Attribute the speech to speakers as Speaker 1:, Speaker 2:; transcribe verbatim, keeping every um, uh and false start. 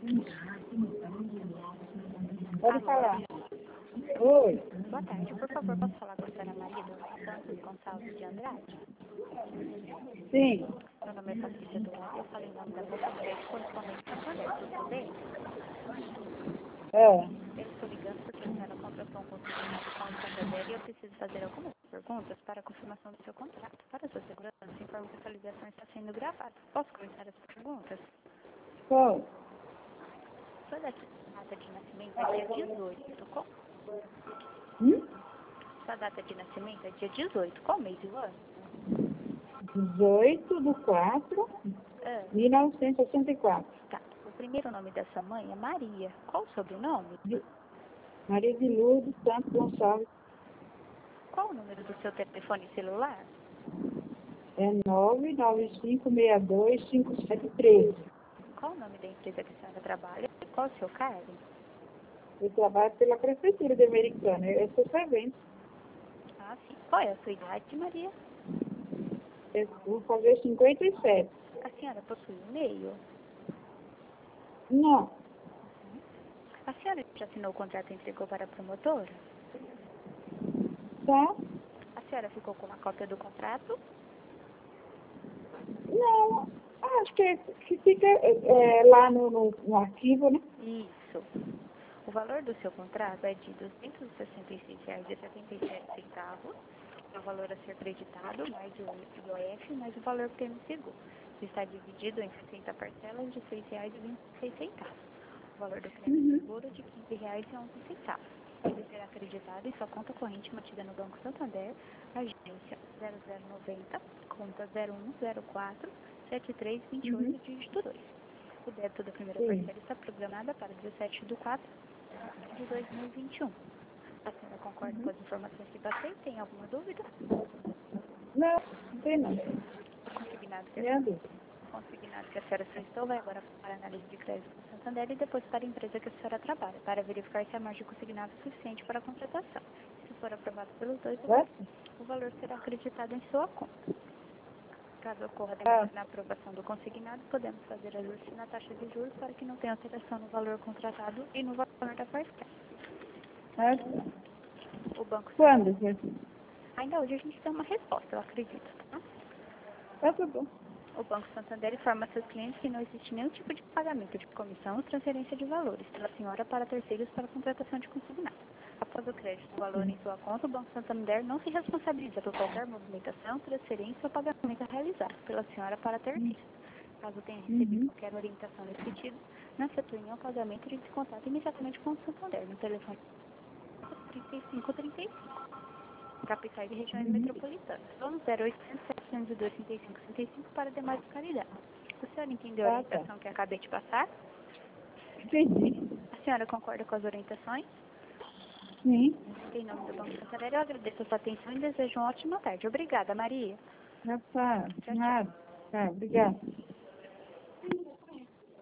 Speaker 1: Pode falar. Oi.
Speaker 2: Boa tarde, por favor, posso falar com a senhora Maria dos Santos Gonçalves de Andrade?
Speaker 1: Sim.
Speaker 2: Meu nome é Patrícia Duarte, eu falo em nome da Boca Crédito Correspondente Santander, tudo bem?
Speaker 1: É.
Speaker 2: Eu estou ligando porque a senhora contratou um consignado com o Santander e eu preciso fazer algumas perguntas para a confirmação do seu contrato. Para sua segurança, informo que essa ligação está sendo gravada. Posso começar as perguntas?
Speaker 1: Qual?
Speaker 2: Sua data de nascimento é dia dezoito, qual?
Speaker 1: Hum?
Speaker 2: Sua data de nascimento é dia dezoito, qual mês e o ano?
Speaker 1: dezoito de quatro
Speaker 2: Ah,
Speaker 1: de mil novecentos e sessenta e quatro.
Speaker 2: tá. O primeiro nome da sua mãe é Maria. Qual o sobrenome?
Speaker 1: De Maria de Lourdes Santos Gonçalves.
Speaker 2: Qual o número do seu telefone celular?
Speaker 1: É nove nove cinco seis dois cinco sete três.
Speaker 2: Qual o nome da empresa que a senhora trabalha? Qual o seu cargo?
Speaker 1: Eu trabalho pela Prefeitura de Americana. Eu sou servente.
Speaker 2: Ah, sim. Qual é a sua idade, Maria?
Speaker 1: Eu vou fazer cinquenta e sete.
Speaker 2: A senhora possui e-mail?
Speaker 1: Não.
Speaker 2: A senhora já assinou o contrato e entregou para a promotora?
Speaker 1: Tá?
Speaker 2: A senhora ficou com uma cópia do contrato?
Speaker 1: Não. Acho que, que fica é, lá no, no, no arquivo, né?
Speaker 2: Isso. O valor do seu contrato é de duzentos e sessenta e seis reais e setenta e sete centavos. É o valor a ser acreditado, mais o I O F, mais o valor permissivo. Está dividido em sessenta parcelas de seis reais e vinte e seis centavos. O valor do prêmio
Speaker 1: Uhum.
Speaker 2: seguro de quinze reais e onze centavos. Ele será acreditado em sua conta corrente mantida no Banco Santander, agência zero zero noventa, conta zero um zero quatro sete três dois oito,
Speaker 1: Uhum.
Speaker 2: dígito dois. O débito da primeira
Speaker 1: Sim.
Speaker 2: parcela está programada para dezessete de quatro de dois mil e vinte e um. A senhora concorda com as informações que passei? Tem alguma dúvida?
Speaker 1: Não, não tem não.
Speaker 2: O consignado que a,
Speaker 1: Minha dúvida.
Speaker 2: o consignado que a senhora solicitou vai agora para a análise de crédito do Santander e depois para a empresa que a senhora trabalha, para verificar se a margem consignada é suficiente para a contratação. Se for aprovado pelos dois, o valor,
Speaker 1: Certo?
Speaker 2: o valor será acreditado em sua conta. Caso ocorra
Speaker 1: Ah.
Speaker 2: demora na aprovação do consignado, podemos fazer ajuste na taxa de juros para que não tenha alteração no valor contratado e no valor da parcela.
Speaker 1: Certo?
Speaker 2: O Banco
Speaker 1: Quando?
Speaker 2: Santander, ainda hoje a gente tem uma resposta, eu acredito, tá?
Speaker 1: Ah, tá bom.
Speaker 2: O Banco Santander informa seus clientes que não existe nenhum tipo de pagamento de comissão ou transferência de valores pela senhora para terceiros para contratação de consignado. Após o crédito do valor em sua conta, o Banco Santander não se responsabiliza por qualquer movimentação, transferência ou pagamento realizado pela senhora para terceiros. Caso tenha recebido
Speaker 1: Uhum.
Speaker 2: qualquer orientação nesse sentido, não efetue nenhum pagamento e entre em contato imediatamente com o Santander no telefone trinta e cinco trinta e cinco. Capitais e regiões
Speaker 1: Uhum.
Speaker 2: metropolitanas. Vamos zero oitocentos, setecentos e dois, trinta e cinco, trinta e cinco para demais localidades. O senhor entendeu a
Speaker 1: Ah, tá.
Speaker 2: orientação que acabei de passar?
Speaker 1: Entendi.
Speaker 2: A senhora concorda com as orientações?
Speaker 1: Sim.
Speaker 2: Em nome do Banco Santander, eu agradeço a sua atenção e desejo uma ótima tarde. Obrigada, Maria.
Speaker 1: Já tá.
Speaker 2: Tchau, tchau.
Speaker 1: Nada. Tá, obrigada.